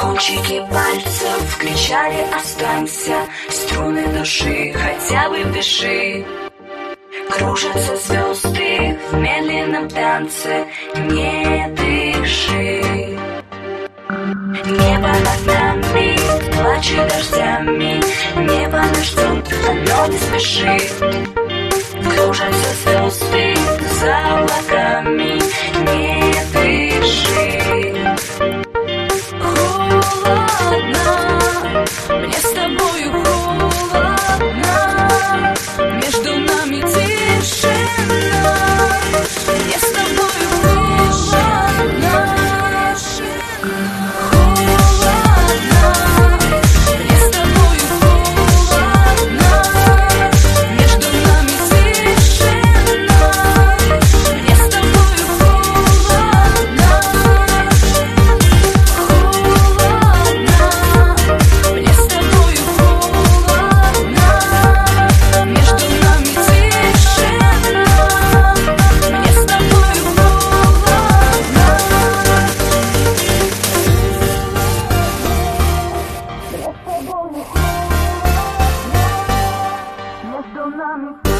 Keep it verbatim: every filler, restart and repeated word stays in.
Кончики пальцев кричали: останься, струны души хотя бы пиши. Кружатся звезды в медленном танце, не дыши. Небо над нами плачет дождями, небо нас ждет, оно не спешит. Кружатся звезды за облаками, не дыши. Холодно, мне с тобою холодно, между нами тишина, мне с тобою холодно. Между нами